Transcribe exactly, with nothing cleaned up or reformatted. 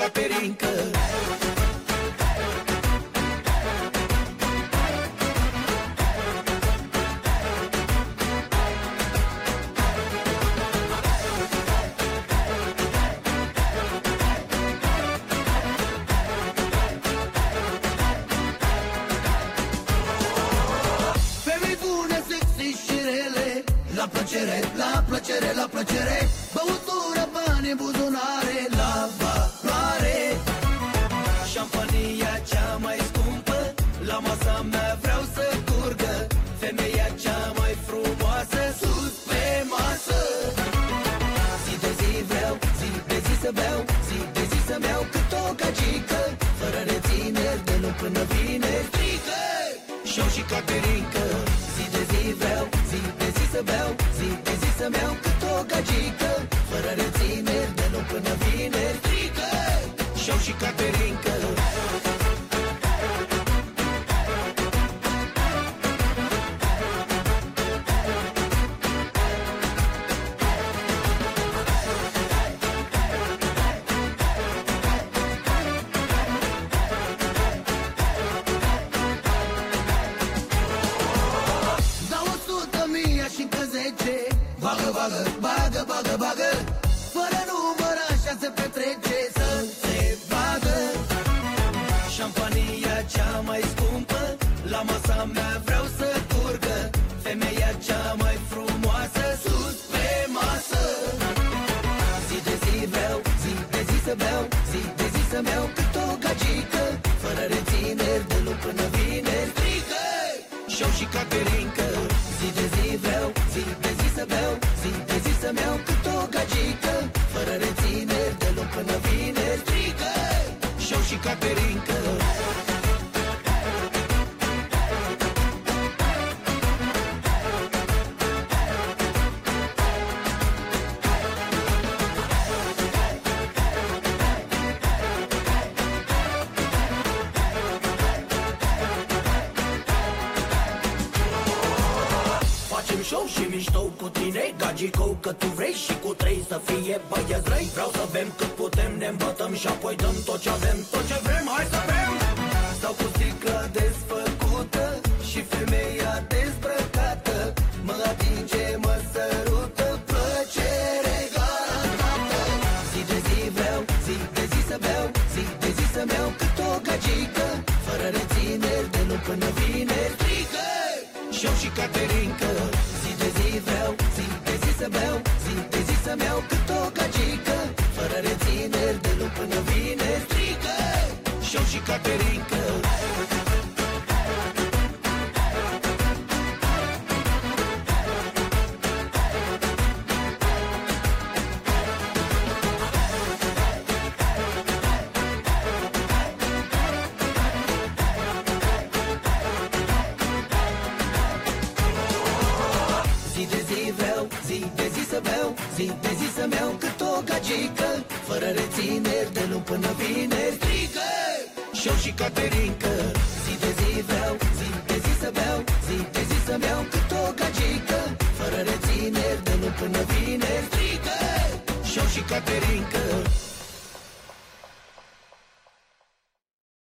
Caterinca. Femei bune, sexy și rele, la plăcere, la plăcere, la plăcere, băutură, bani în buzunare, la valoare. Șampania cea mai scumpă, la masa mea vreau să curgă, femeia cea mai frumoasă, sus pe masă. Zi de zi vreau, zi de zi să beau, zi de zi să-mi iau cât o gagică, fără rețineri de luni până vineri. Strică! Show și Caterinca. Zi de zi vreau, zi de zi să beau, zi de zi să-mi iau cât o gagică, fără rețineri de luni până vineri. Strică! Show și Caterinca. Bagă, bagă, bagă, bagă, bagă, fără număr așa se petrece, să se vadă. Șampania cea mai scumpă, la masa mea vreau să curgă, femeia cea mai frumoasă, sus pe masă. Zi de zi vreau, zi de zi să beau, zi de zi să-mi iau cât o gagică, fără rețineri de luni până vineri. Strică! Show și Caterinca. Zi de zi vreau, zi de zi să beau, zi de zi să-mi iau cât o gagică, fără rețineri de luni până vineri. Strică! Show și Caterinca. Show și mișto cu tine, gagicou că tu vrei, și cu trei să fie băieți răi. Vreau să bem cât putem, ne îmbătăm și apoi dăm tot ce avem, tot ce vrem, hai să bem! Stau cu sticla desfăcută și femeia dezbrăcată, mă atinge, mă sărută, plăcere garantată. Zi de zi vreau, zi de zi să beau, zi de zi să-mi iau cât o gagică, fără rețineri de luni până vineri. Strică! Show și Caterinca. Zi de zi vreau, zi de zi să beau, zi de zi să-mi iau cât o gagică, fără rețineri de luni până vineri. Strică! Show și Caterinca. Zi de zi vreau, zi de zi să beau, zi de zi să-mi iau cât o gagică, fără rețineri de luni până vineri. Strică! Show și Caterinca. Zi de zi vreau, zi de zi să beau, zi de zi să-mi iau cât o gagică, fără rețineri de luni până vineri. Strică! Show și Caterinca.